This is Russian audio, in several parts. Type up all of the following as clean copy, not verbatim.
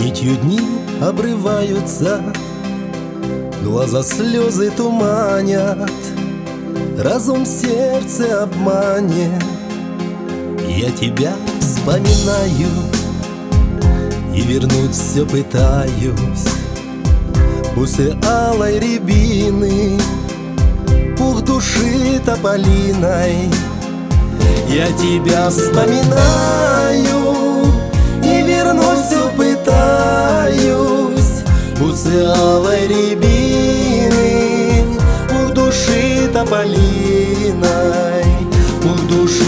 Нитью дни обрываются, глаза слезы туманят, разум сердце обманет. Я тебя вспоминаю и вернуть все пытаюсь. Бусы алой рябины, пух души тополиной. Я тебя вспоминаю и вернуть все пытаюсь. Бусы алой рябины, пух души тополиной. Пух души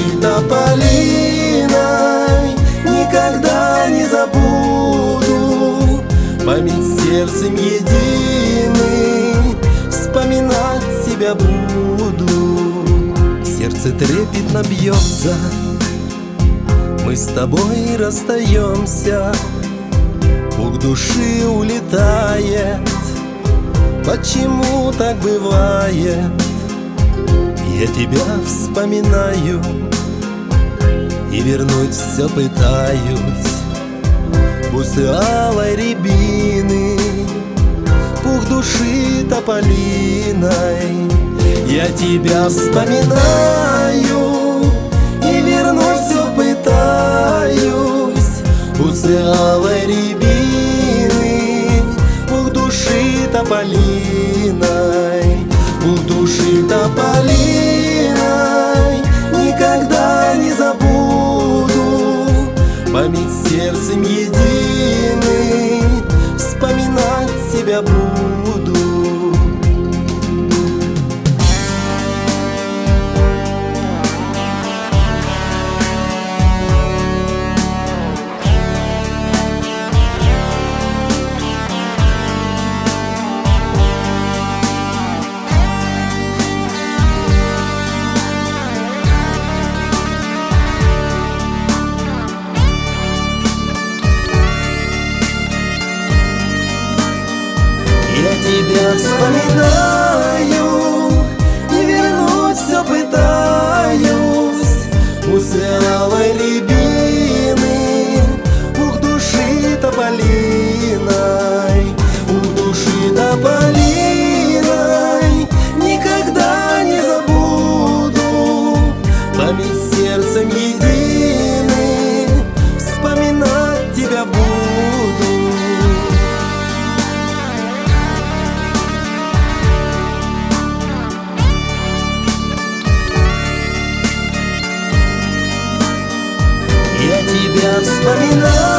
тополиной никогда не забуду. Память сердцем единым вспоминать тебя буду. Сердце трепетно бьется, мы с тобой расстаемся. Пух души улетает, почему так бывает? Я тебя вспоминаю и вернуть все пытаюсь. Бусы алой рябины, пух души тополиной. Я тебя вспоминаю и вернуть все пытаюсь. Бусы алой рябины, пух души тополиной. Пух души тополиной никогда не забуду. Память сердцем единым вспоминать тебя буду. Я тебя вспоминаю и вернуть все пытаюсь. Бусы алой рябины, пух души тополиной. Пух души тополиной никогда не забуду. Память сердцем единым вспоминать тебя буду. Я тебя вспоминаю